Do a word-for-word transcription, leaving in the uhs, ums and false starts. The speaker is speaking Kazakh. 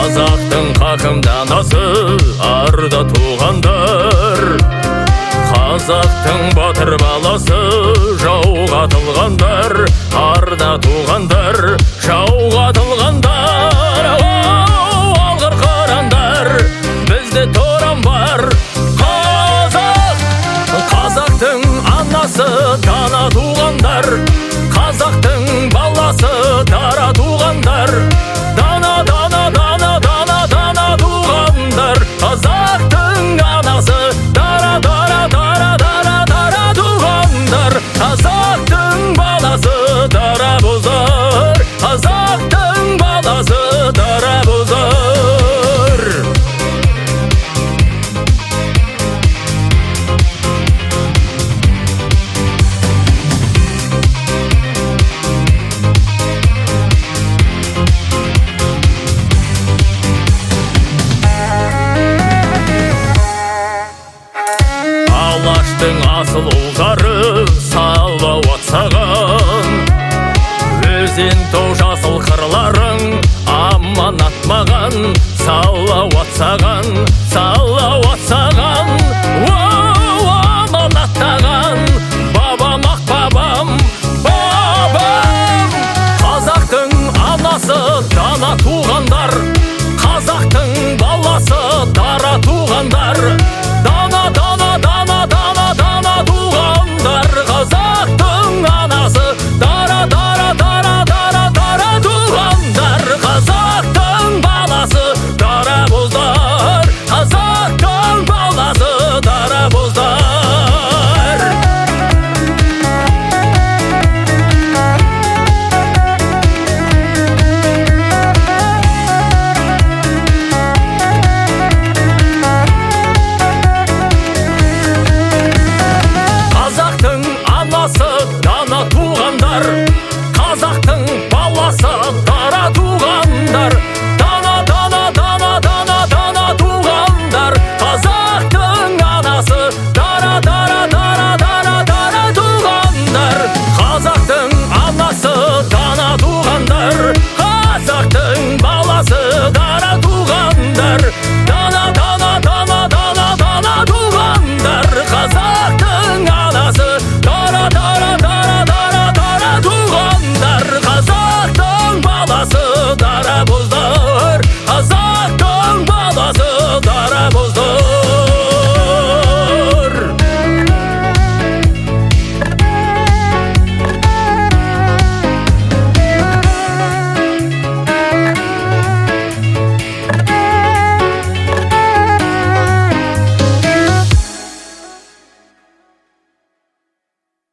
Қазақтың хакімданасы арда туғандар, қазақтың батыр баласы жауға атылғандар, арда туғандар, жауға атылғандар. Алғыр қырандар, бізде торан бар. Қазақ, қазақтың анасы дана туғандар, қазақтың баласы дара туғандар. Дана, дана, дана, дана, дана туғандар. Қазақтың анасы дара, дара, дара, дара, дара туғандар. Қазақтың баласы дара бұзар, қазақтың баласы дара бұзар. Алаштың асыл ұлдары салауат саған, өзен тау жасыл қырларың аманат маған. Салауат саған, салауат саған, оу, аманаттаған бабам, ақ бабам, бабам. Қазақтың анасы дана туғандар, қазақтың баласы дара туғандар. Дана, дана, дана, дана, дана туғандар. Қазақтың анасы дара, дара, дара, дара, дара туғандар. Қазақтың баласы дара бұздар, қазақтың баласы дара бұздар. Қазақтың анасы дана туғандар, қазақтың баласы